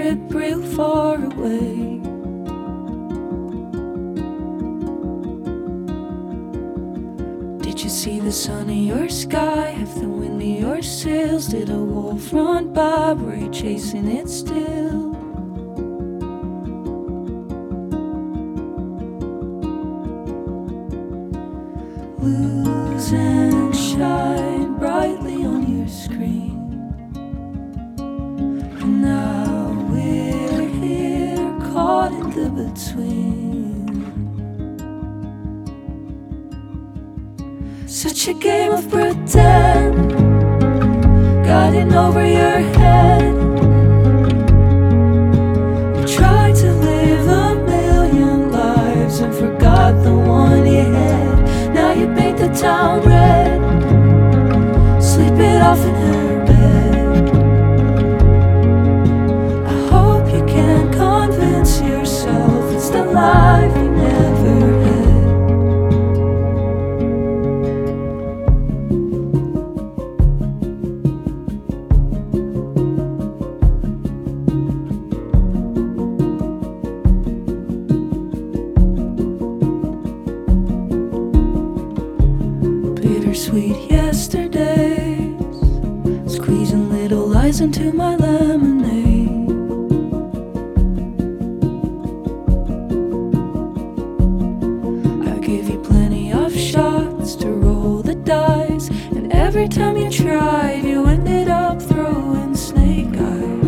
trip real far away. Did you see the sun in your sky? Have the wind in your sails? Did a wolf run by? Were you chasing it still? Lose and shine brightly on your screen, and now we're here caught in the between. Such a game of pretend, guiding over your head. You tried to live a million lives and forgot the one you had. Now you paint the town red, sleep it off in her bed. I hope you can convince yourself it's the life you never had. Bittersweet yesterdays, squeezing little lies into my lemonade. I gave you plenty of shots to roll the dice, and every time you tried, you ended up throwing snake eyes.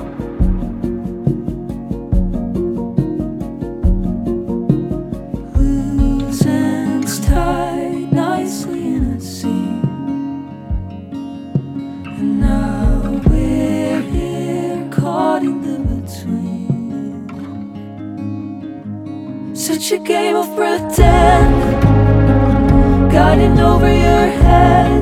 Loose ends tied nicely in a seam, and now we're here caught in the between. Such a game of pretend, guiding over your head.